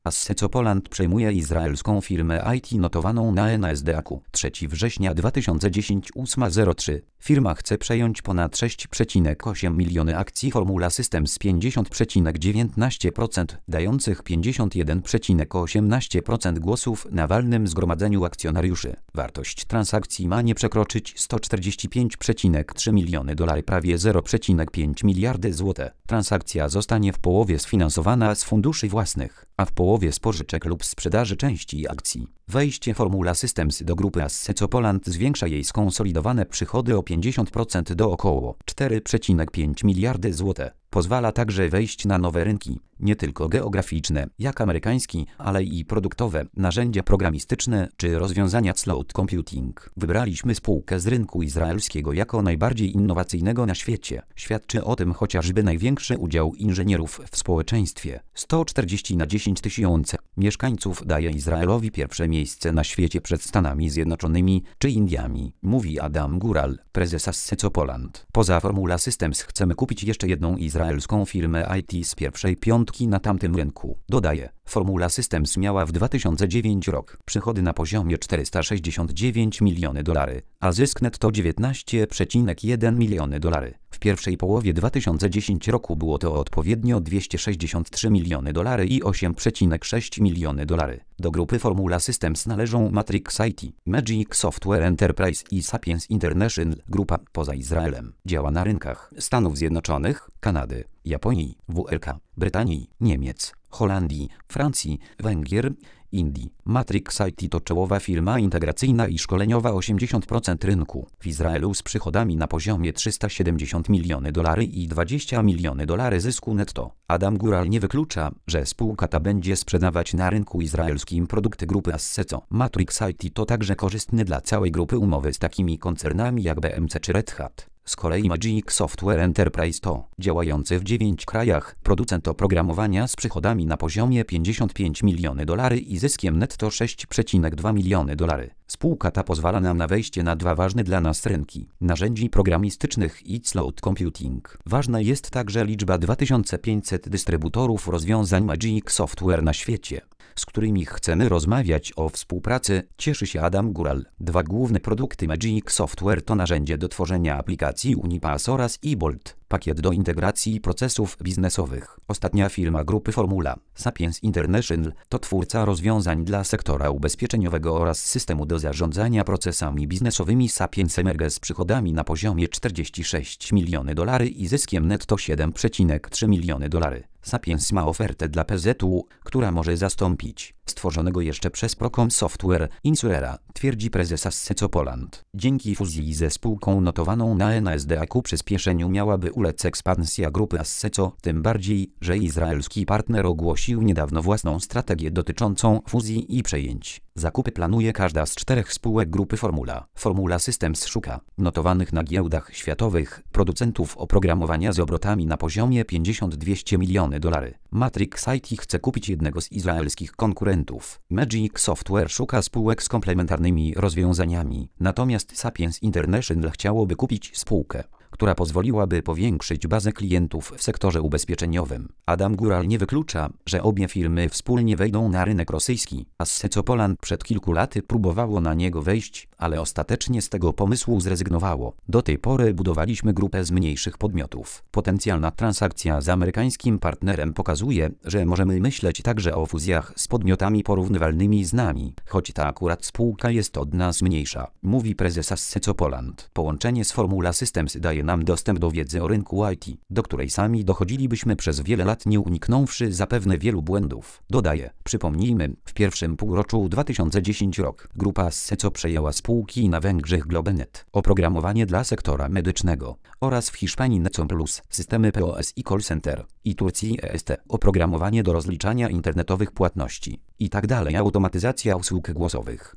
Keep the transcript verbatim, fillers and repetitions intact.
Asseco Poland przejmuje izraelską firmę I T notowaną na Nasdaqu. trzeciego września dwa tysiące dziesiątego ósmego zero trzy. Firma chce przejąć ponad sześć przecinek osiem miliony akcji Formula Systems pięćdziesiąt przecinek dziewiętnaście procent, dających pięćdziesiąt jeden przecinek osiemnaście procent głosów na walnym zgromadzeniu akcjonariuszy. Wartość transakcji ma nie przekroczyć sto czterdzieści pięć przecinek trzy miliony dolarów, prawie zero przecinek pięć miliardy złotych. Transakcja zostanie w połowie sfinansowana z funduszy własnych, a w połowie z pożyczek lub sprzedaży części akcji. Wejście Formula Systems do grupy Asseco Poland zwiększa jej skonsolidowane przychody o pięćdziesiąt procent do około cztery przecinek pięć miliardy złotych. Pozwala także wejść na nowe rynki, nie tylko geograficzne, jak amerykański, ale i produktowe, narzędzia programistyczne czy rozwiązania cloud computing. Wybraliśmy spółkę z rynku izraelskiego jako najbardziej innowacyjnego na świecie. Świadczy o tym chociażby największy udział inżynierów w społeczeństwie. sto czterdzieści na dziesięć tysięcy mieszkańców daje Izraelowi pierwsze miejsce na świecie przed Stanami Zjednoczonymi czy Indiami, mówi Adam Gural, prezes Asseco Poland. Poza Formula Systems chcemy kupić jeszcze jedną izraelską firmę I T z pierwszej piątki na tamtym rynku. Dodaje, Formula Systems miała w dwa tysiące dziewiątym roku przychody na poziomie czterysta sześćdziesiąt dziewięć milionów dolarów, a zysk netto dziewiętnaście przecinek jeden miliony dolarów. W pierwszej połowie dwa tysiące dziesiątego roku było to odpowiednio dwieście sześćdziesiąt trzy miliony dolarów i osiem przecinek sześć miliony dolarów. Do grupy Formula Systems należą Matrix I T, Magic Software Enterprise i Sapiens International. Grupa poza Izraelem działa na rynkach Stanów Zjednoczonych, Kanady, Japonii, W L K, Brytanii, Niemiec, Holandii, Francji, Węgier, Indii. Matrix I T to czołowa firma integracyjna i szkoleniowa, osiemdziesiąt procent rynku w Izraelu z przychodami na poziomie trzysta siedemdziesiąt milionów dolarów i dwadzieścia milionów dolarów zysku netto. Adam Gural nie wyklucza, że spółka ta będzie sprzedawać na rynku izraelskim produkty grupy Asseco. Matrix I T to także korzystne dla całej grupy umowy z takimi koncernami jak B M C czy Red Hat. Z kolei Magic Software Enterprise to działający w dziewięciu krajach producent oprogramowania z przychodami na poziomie pięćdziesiąt pięć milionów dolarów i zyskiem netto sześć przecinek dwa miliony dolarów. Spółka ta pozwala nam na wejście na dwa ważne dla nas rynki narzędzi programistycznych i cloud computing. Ważna jest także liczba dwa tysiące pięćset dystrybutorów rozwiązań Magic Software na świecie, z którymi chcemy rozmawiać o współpracy, cieszy się Adam Gural. Dwa główne produkty Magic Software to narzędzie do tworzenia aplikacji Unipass oraz eBolt, pakiet do integracji procesów biznesowych. Ostatnia firma grupy Formula, Sapiens International, to twórca rozwiązań dla sektora ubezpieczeniowego oraz systemu do zarządzania procesami biznesowymi. Sapiens emerge z przychodami na poziomie czterdzieści sześć milionów dolarów i zyskiem netto siedem przecinek trzy miliony dolarów. Sapiens ma ofertę dla P Z U, która może zastąpić stworzonego jeszcze przez Procom Software Insurera, twierdzi prezes Asseco Poland. Dzięki fuzji ze spółką notowaną na Nasdaqu przyspieszeniu miałaby ulec ekspansja grupy Asseco, tym bardziej, że izraelski partner ogłosił niedawno własną strategię dotyczącą fuzji i przejęć. Zakupy planuje każda z czterech spółek grupy Formula. Formula Systems szuka notowanych na giełdach światowych producentów oprogramowania z obrotami na poziomie pięćdziesiąt do dwustu milionów dolarów. Matrix I T chce kupić jednego z izraelskich konkurentów. Magic Software szuka spółek z komplementarnymi rozwiązaniami, natomiast Sapiens International chciałoby kupić spółkę, która pozwoliłaby powiększyć bazę klientów w sektorze ubezpieczeniowym. Adam Gural nie wyklucza, że obie firmy wspólnie wejdą na rynek rosyjski. Asseco Poland przed kilku laty próbowało na niego wejść, ale ostatecznie z tego pomysłu zrezygnowało. Do tej pory budowaliśmy grupę z mniejszych podmiotów. Potencjalna transakcja z amerykańskim partnerem pokazuje, że możemy myśleć także o fuzjach z podmiotami porównywalnymi z nami, choć ta akurat spółka jest od nas mniejsza, mówi prezes Asseco Poland. Połączenie z Formula Systems daje nam dostęp do wiedzy o rynku I T, do której sami dochodzilibyśmy przez wiele lat, nie uniknąwszy zapewne wielu błędów. Dodaje, przypomnijmy, w pierwszym półroczu dwa tysiące dziesiątego roku grupa Asseco przejęła spółki na Węgrzech Globenet, oprogramowanie dla sektora medycznego, oraz w Hiszpanii Necom Plus, systemy P O S i call center, i Turcji E S T, oprogramowanie do rozliczania internetowych płatności, i tak dalej, automatyzacja usług głosowych.